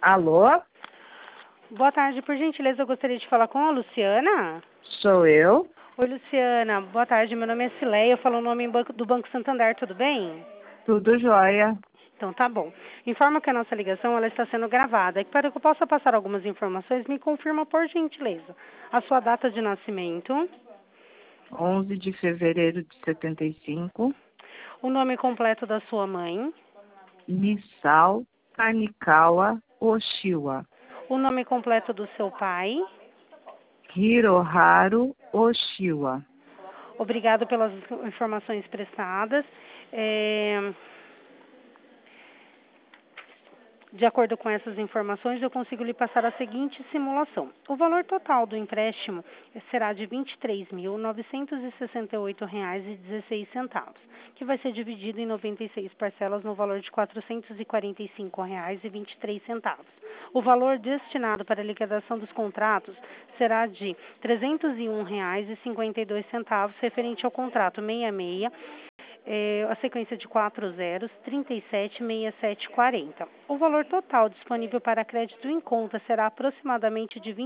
Alô? Boa tarde, por gentileza, eu gostaria de falar com a Luciana. Sou eu. Oi, Luciana. Boa tarde, meu nome é Cileia, eu falo o nome do Banco Santander, tudo bem? Tudo jóia. Então tá bom. Informa que a nossa ligação ela está sendo gravada. E para que eu possa passar algumas informações, me confirma, por gentileza, a sua data de nascimento, 11 de fevereiro de 75. o nome completo da sua mãe, Misao Kanikawa Oshiwa. o nome completo do seu pai. Hiroharu Oshiwa. Obrigado pelas informações prestadas. De acordo com essas informações, eu consigo lhe passar a seguinte simulação. O valor total do empréstimo será de R$ 23.968,16, que vai ser dividido em 96 parcelas no valor de R$ 445,23. O valor destinado para a liquidação dos contratos será de R$ 301,52, referente ao contrato 66, a sequência de 4 zeros, 376740. O valor total disponível para crédito em conta será aproximadamente de R$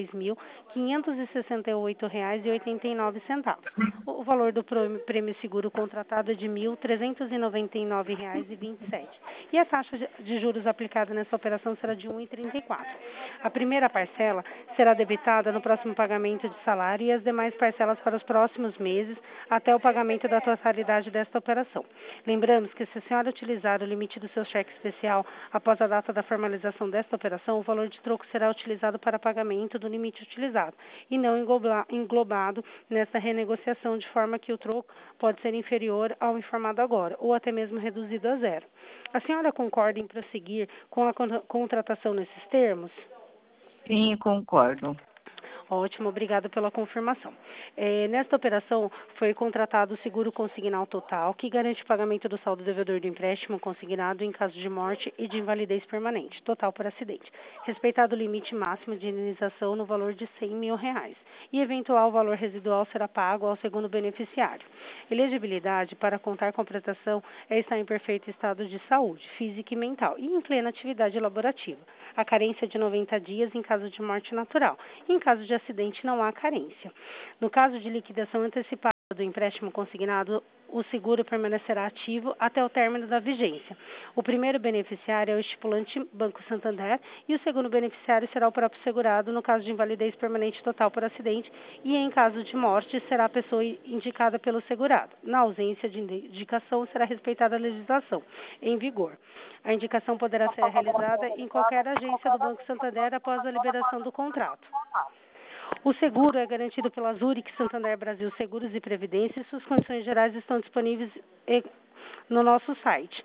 22.568,89. O valor do prêmio seguro contratado é de R$ 1.399,27. E a taxa de juros aplicada nessa operação será de 1,34. A primeira parcela será debitada no próximo pagamento de salário e as demais parcelas para os próximos meses até o pagamento da totalidade desta operação. Lembramos que se a senhora utilizar o limite do seu cheque especial após a data da formalização desta operação, o valor de troco será utilizado para pagamento do limite utilizado e não englobado nesta renegociação, de forma que o troco pode ser inferior ao informado agora, ou até mesmo reduzido a zero. A senhora concorda em prosseguir com a contratação nesses termos? Sim, concordo. Ótimo, obrigada pela confirmação. Nesta operação, foi contratado o seguro consignal total, que garante o pagamento do saldo devedor do empréstimo consignado em caso de morte e de invalidez permanente, total por acidente, respeitado o limite máximo de indenização no valor de R$ 100 mil, e eventual valor residual será pago ao segundo beneficiário. Elegibilidade para contar com a prestação é estar em perfeito estado de saúde, física e mental, e em plena atividade laborativa. A carência de 90 dias em caso de morte natural. Em caso de acidente, não há carência. No caso de liquidação antecipada do empréstimo consignado, o seguro permanecerá ativo até o término da vigência. O primeiro beneficiário é o estipulante Banco Santander e o segundo beneficiário será o próprio segurado no caso de invalidez permanente total por acidente, e em caso de morte será a pessoa indicada pelo segurado. Na ausência de indicação, será respeitada a legislação em vigor. A indicação poderá ser realizada em qualquer agência do Banco Santander após a liberação do contrato. O seguro é garantido pela Zurich Santander Brasil Seguros e Previdência, e suas condições gerais estão disponíveis no nosso site.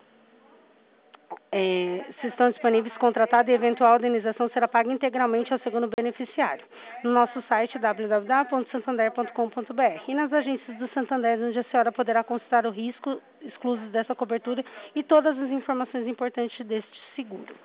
Se estão disponíveis, contratada e eventual indenização será paga integralmente ao segundo beneficiário. No nosso site www.santander.com.br e nas agências do Santander, onde a senhora poderá consultar o risco excluso dessa cobertura e todas as informações importantes deste seguro.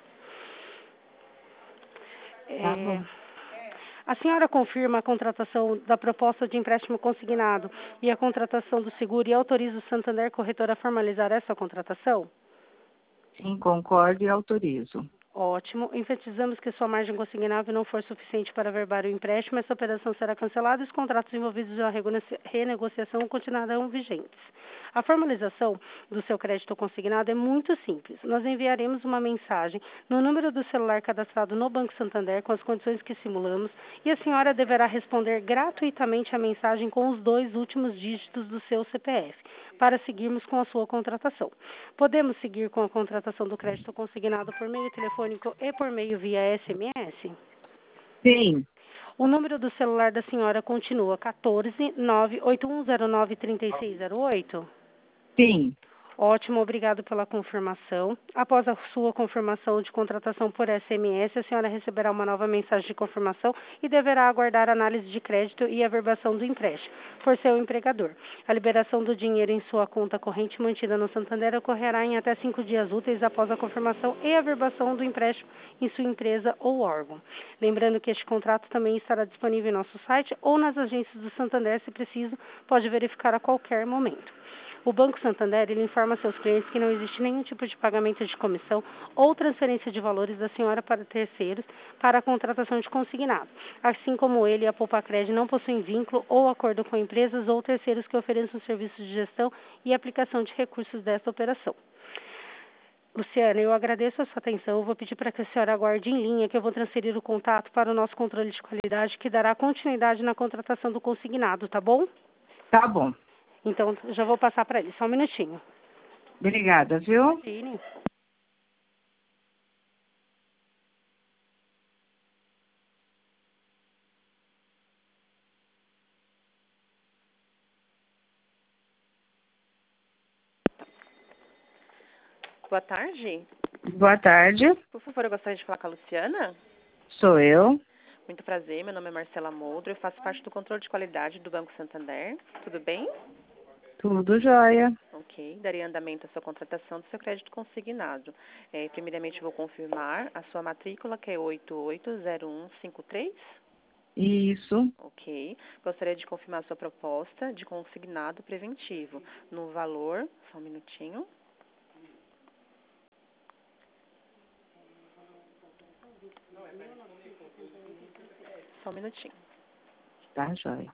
Tá bom. A senhora confirma a contratação da proposta de empréstimo consignado e a contratação do seguro e autoriza o Santander Corretora a formalizar essa contratação? Sim, concordo e autorizo. Ótimo. Enfatizamos que sua margem consignável não for suficiente para averbar o empréstimo, essa operação será cancelada e os contratos envolvidos na renegociação continuarão vigentes. A formalização do seu crédito consignado é muito simples. Nós enviaremos uma mensagem no número do celular cadastrado no Banco Santander com as condições que simulamos, e a senhora deverá responder gratuitamente a mensagem com os 2 últimos dígitos do seu CPF, para seguirmos com a sua contratação. Podemos seguir com a contratação do crédito consignado por meio telefônico e por meio via SMS? Sim. O número do celular da senhora continua 14 981093608? Sim. Ótimo, obrigado pela confirmação. Após a sua confirmação de contratação por SMS, a senhora receberá uma nova mensagem de confirmação e deverá aguardar a análise de crédito e averbação do empréstimo por seu empregador. A liberação do dinheiro em sua conta corrente mantida no Santander ocorrerá em até 5 dias úteis após a confirmação e averbação do empréstimo em sua empresa ou órgão. Lembrando que este contrato também estará disponível em nosso site ou nas agências do Santander, se preciso, pode verificar a qualquer momento. O Banco Santander ele informa a seus clientes que não existe nenhum tipo de pagamento de comissão ou transferência de valores da senhora para terceiros para a contratação de consignado. Assim como ele, a Poupacred não possuem vínculo ou acordo com empresas ou terceiros que ofereçam serviços de gestão e aplicação de recursos desta operação. Luciana, eu agradeço a sua atenção. Eu vou pedir para que a senhora aguarde em linha, que eu vou transferir o contato para o nosso controle de qualidade, que dará continuidade na contratação do consignado, tá bom? Tá bom. Então, já vou passar para ele. Só um minutinho. Obrigada, viu? Imagine. Boa tarde. Boa tarde. Por favor, eu gostaria de falar com a Luciana. Sou eu. Muito prazer, meu nome é Marcela Moldro, eu faço parte do controle de qualidade do Banco Santander. Tudo bem? Tudo jóia. Ok, darei andamento à sua contratação do seu crédito consignado. Primeiramente, vou confirmar a sua matrícula, que é 880153. Isso. Ok. Gostaria de confirmar a sua proposta de consignado preventivo no valor, só um minutinho. Só um minutinho. Tá jóia.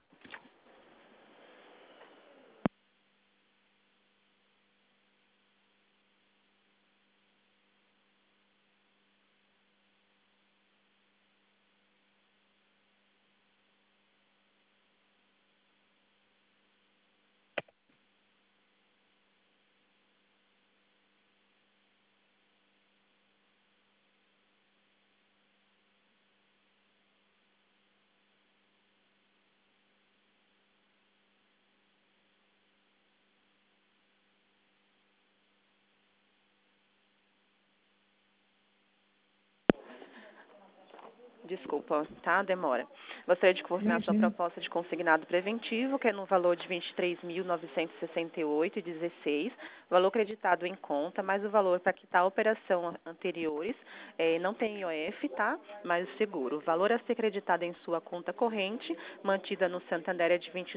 Desculpa, tá? Demora. Gostaria de confirmar a sua Imagina. proposta de consignado preventivo, que é no valor de R$ 23.968,16, valor creditado em conta, mais o valor para quitar a operação anteriores. Não tem IOF, tá? Mas o seguro. O valor a ser creditado em sua conta corrente, mantida no Santander, é de R$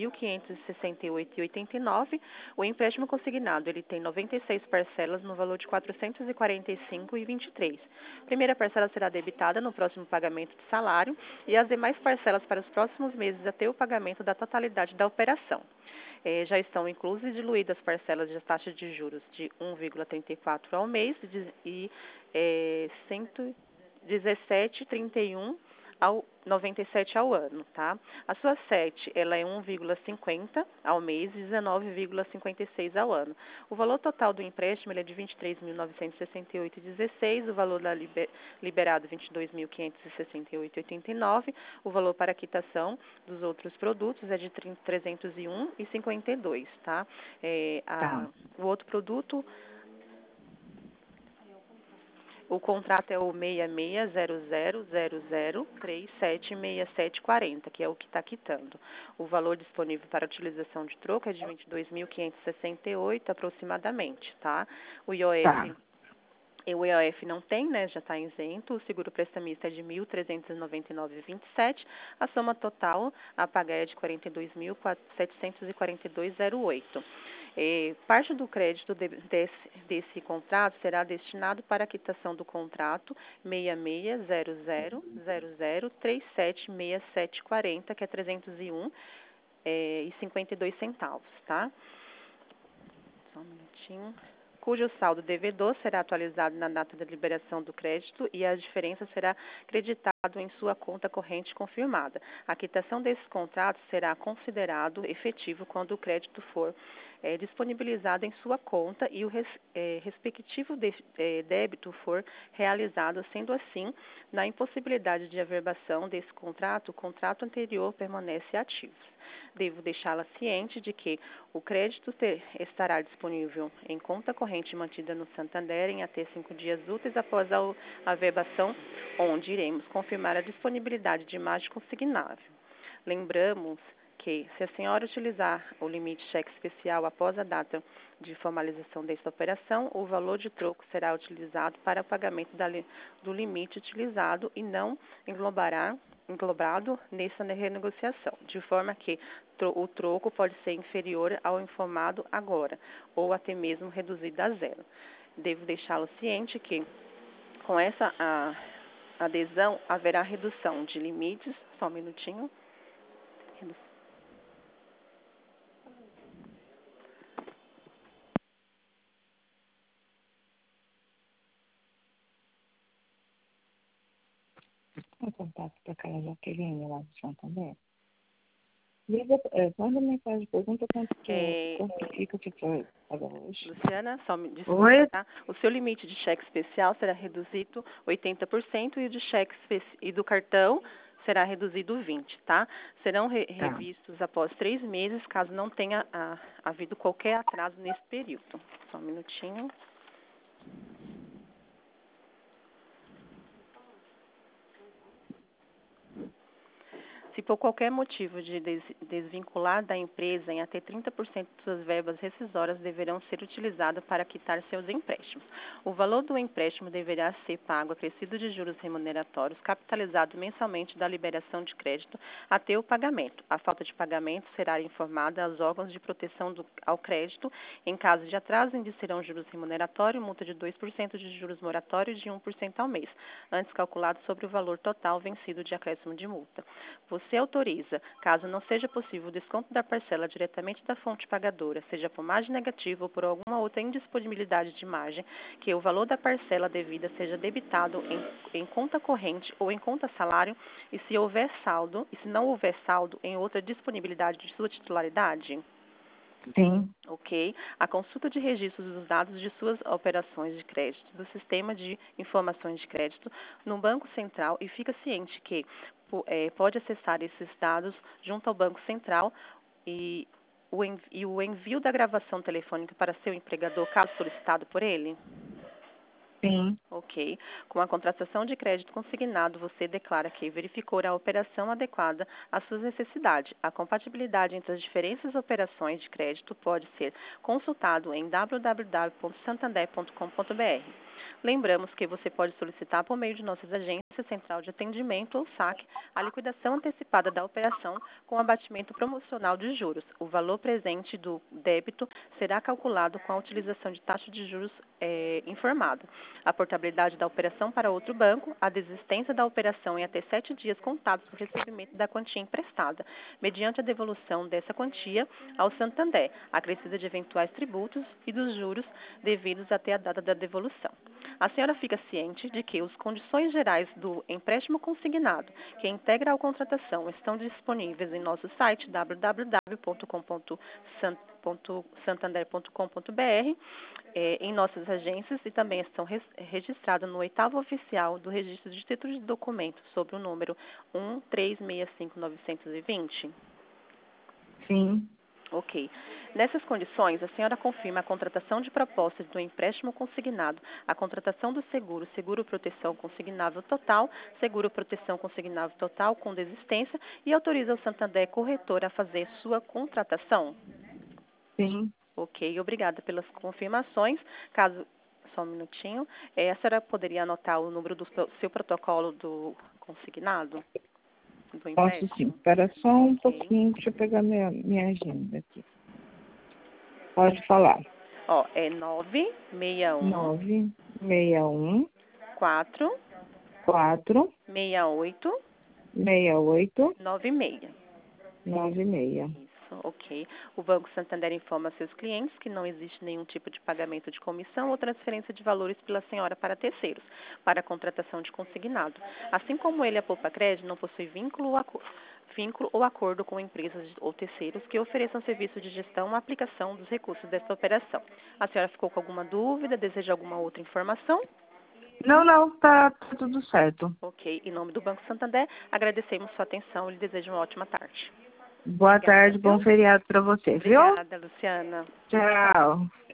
22.568,89. O empréstimo consignado, ele tem 96 parcelas no valor de R$ 445,23. Primeira parcela será debitada no próximo pagamento de salário e as demais parcelas para os próximos meses até o pagamento da totalidade da operação. Já estão inclusas e diluídas parcelas de taxa de juros de 1,34 ao mês e 117,31 ao 97 ao ano, tá? A sua SET, ela é 1,50 ao mês e 19,56 ao ano. O valor total do empréstimo ele é de R$ 23.968,16, o valor da liberado R$ 22.568,89, o valor para quitação dos outros produtos é de R$ 301,52, tá? Tá. O outro produto, o contrato é o 660000376740, que é o que está quitando. O valor disponível para utilização de troco é de R$ 22.568 aproximadamente, tá? O Tá. IOF não tem, né? Já está isento. O seguro prestamista é de R$ 1.399,27. A soma total a pagar é de R$ 42.742,08. Parte do crédito desse contrato será destinado para a quitação do contrato 660000376740, que é 301,52 centavos, tá? Só um minutinho. Cujo saldo devedor será atualizado na data da liberação do crédito e a diferença será creditada em sua conta corrente confirmada. A quitação desses contratos será considerado efetivo quando o crédito for disponibilizado em sua conta e o respectivo débito for realizado. Sendo assim, na impossibilidade de averbação desse contrato, o contrato anterior permanece ativo. Devo deixá-la ciente de que o crédito estará disponível em conta corrente mantida no Santander em até 5 dias úteis após a averbação, onde iremos confirmar a disponibilidade de imagem consignável. Lembramos que, se a senhora utilizar o limite cheque especial após a data de formalização desta operação, o valor de troco será utilizado para o pagamento do limite utilizado e não englobará englobado nessa renegociação, de forma que o troco pode ser inferior ao informado agora, ou até mesmo reduzido a zero. Devo deixá-lo ciente que, com essa adesão, haverá redução de limites. Só um minutinho. Um contato para aquela Jaqueline lá do Santander. Liga, manda mensagem, pergunta quanto fica que foi pagar hoje. Luciana, só me desculpa, Oi? tá? O seu limite de cheque especial será reduzido 80% e o de cheque e do cartão será reduzido 20%, tá? Serão revistos após 3 meses, caso não tenha havido qualquer atraso nesse período. Só um minutinho. Se por qualquer motivo de desvincular da empresa, em até 30% de suas verbas rescisórias deverão ser utilizadas para quitar seus empréstimos. O valor do empréstimo deverá ser pago acrescido de juros remuneratórios, capitalizado mensalmente da liberação de crédito até o pagamento. A falta de pagamento será informada aos órgãos de proteção ao crédito. Em caso de atraso, iniciarão juros remuneratórios, multa de 2% de juros moratórios de 1% ao mês, antes calculado sobre o valor total vencido de acréscimo de multa. Você autoriza, caso não seja possível o desconto da parcela diretamente da fonte pagadora, seja por margem negativa ou por alguma outra indisponibilidade de margem, que o valor da parcela devida seja debitado em conta corrente ou em conta salário, e se houver saldo, e se não houver saldo, em outra disponibilidade de sua titularidade? Sim. Ok. A consulta de registros dos dados de suas operações de crédito do Sistema de Informações de Crédito no Banco Central, e fica ciente que pode acessar esses dados junto ao Banco Central e o envio da gravação telefônica para seu empregador, caso solicitado por ele? Sim. Ok. Com a contratação de crédito consignado, você declara que verificou a operação adequada às suas necessidades. A compatibilidade entre as diferentes operações de crédito pode ser consultado em www.santander.com.br. Lembramos que você pode solicitar por meio de nossas agências, central de atendimento ou SAC, a liquidação antecipada da operação com abatimento promocional de juros. O valor presente do débito será calculado com a utilização de taxa de juros informada. A portabilidade da operação para outro banco, a desistência da operação em até 7 dias contados do recebimento da quantia emprestada, mediante a devolução dessa quantia ao Santander, acrescida de eventuais tributos e dos juros devidos até a data da devolução. A senhora fica ciente de que as condições gerais do empréstimo consignado, que integra a contratação, estão disponíveis em nosso site www.santander.com.br, em nossas agências, e também estão registradas no 8º oficial do registro de títulos de documentos sob o número 1365920. Sim. Ok. Nessas condições, a senhora confirma a contratação de propostas do empréstimo consignado, a contratação do seguro proteção consignável total, seguro proteção consignável total com desistência, e autoriza o Santander Corretor a fazer sua contratação? Sim. Ok, obrigada pelas confirmações. Caso, só um minutinho, a senhora poderia anotar o número do seu protocolo do consignado? Do Posso sim. Espera só um pouquinho, deixa eu pegar minha agenda aqui. Pode falar. Ó, é 961 961 4 4 68 68 96. 96. Isso, ok. O Banco Santander informa a seus clientes que não existe nenhum tipo de pagamento de comissão ou transferência de valores pela senhora para terceiros, para a contratação de consignado. Assim como ele, a Poupa Crédito, não possui vínculo ou acordo com empresas ou terceiros que ofereçam serviço de gestão ou aplicação dos recursos dessa operação. A senhora ficou com alguma dúvida? Deseja alguma outra informação? Não, tá tudo certo. Ok. Em nome do Banco Santander, agradecemos sua atenção e lhe desejo uma ótima tarde. Boa tarde, bom feriado para você, viu? Obrigada, Luciana. Tchau.